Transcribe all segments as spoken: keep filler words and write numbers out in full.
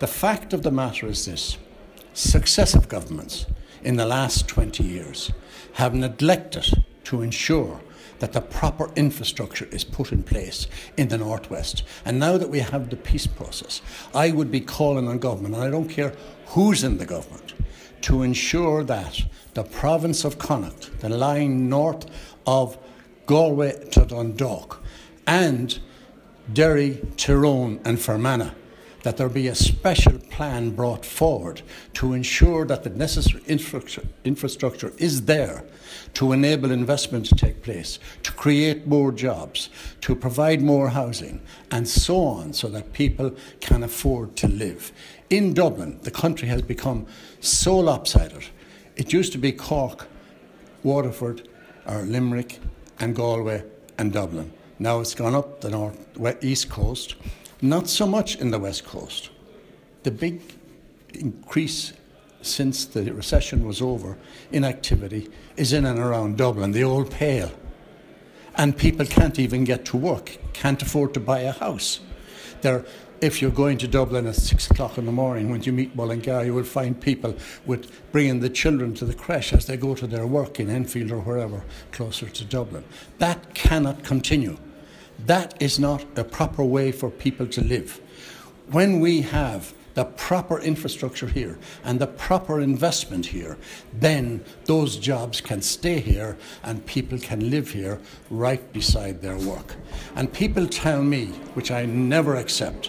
The fact of the matter is this: successive governments in the last twenty years have neglected to ensure that the proper infrastructure is put in place in the Northwest. And now that we have the peace process, I would be calling on government, and I don't care who's in the government, to ensure that the province of Connacht, the line north of Galway to Dundalk, and Derry, Tyrone and Fermanagh, that there be a special plan brought forward to ensure that the necessary infrastructure, infrastructure is there to enable investment to take place, to create more jobs, to provide more housing, and so on, so that people can afford to live. In Dublin, the country has become so lopsided. It used to be Cork, Waterford, or Limerick, and Galway, and Dublin. Now it's gone up the north, east coast. Not so much in the West Coast. The big increase since the recession was over in activity is in and around Dublin, the old Pale. And people can't even get to work, can't afford to buy a house. They're, if you're going to Dublin at six o'clock in the morning, when you meet Mullingar, you will find people with bringing the children to the creche as they go to their work in Enfield or wherever closer to Dublin. That cannot continue. That is not a proper way for people to live. When we have the proper infrastructure here and the proper investment here, then those jobs can stay here and people can live here right beside their work. And people tell me, which I never accept,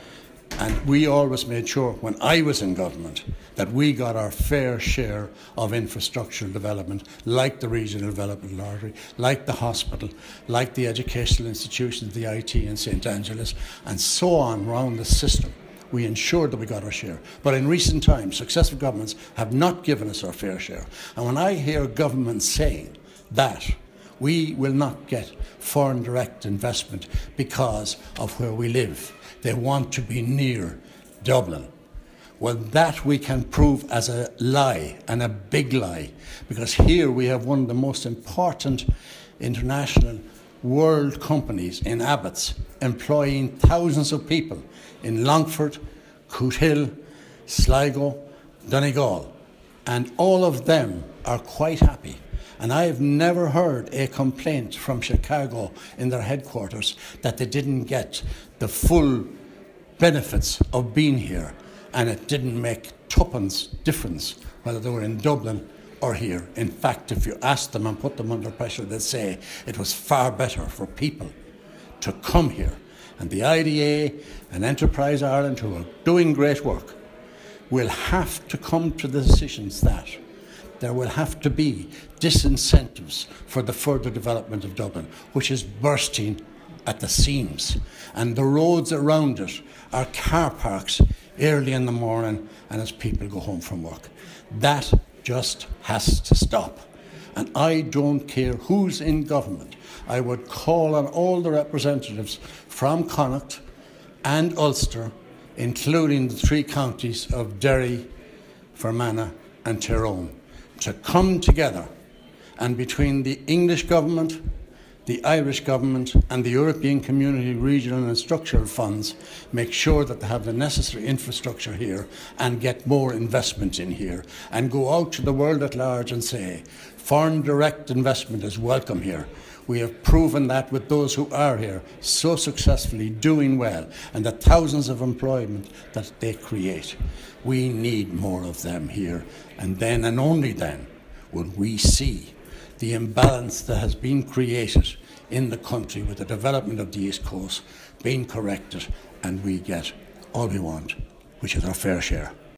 and we always made sure when I was in government that we got our fair share of infrastructural development, like the Regional Development Lottery, like the hospital, like the educational institutions, the I T in Saint Angeles, and so on around the system. We ensured that we got our share. But in recent times, successive governments have not given us our fair share. And when I hear governments saying that we will not get foreign direct investment because of where we live, they want to be near Dublin. Well, that we can prove as a lie, and a big lie, because here we have one of the most important international world companies in Abbott's, employing thousands of people in Longford, Cootehill, Sligo, Donegal, and all of them are quite happy. And I have never heard a complaint from Chicago in their headquarters that they didn't get the full benefits of being here, and it didn't make tuppence difference whether they were in Dublin or here. In fact, if you ask them and put them under pressure, they'd say it was far better for people to come here. And the I D A and Enterprise Ireland, who are doing great work, will have to come to the decisions that there will have to be disincentives for the further development of Dublin, which is bursting at the seams. And the roads around it are car parks early in the morning and as people go home from work. That just has to stop. And I don't care who's in government. I would call on all the representatives from Connacht and Ulster, including the three counties of Derry, Fermanagh and Tyrone, to come together, and between the English government, the Irish government and the European Community regional and structural funds make sure that they have the necessary infrastructure here and get more investment in here, and go out to the world at large and say foreign direct investment is welcome here. We have proven that with those who are here so successfully doing well, and the thousands of employment that they create. We need more of them here, and then and only then will we see the imbalance that has been created in the country with the development of the East Coast being corrected, and we get all we want, which is our fair share.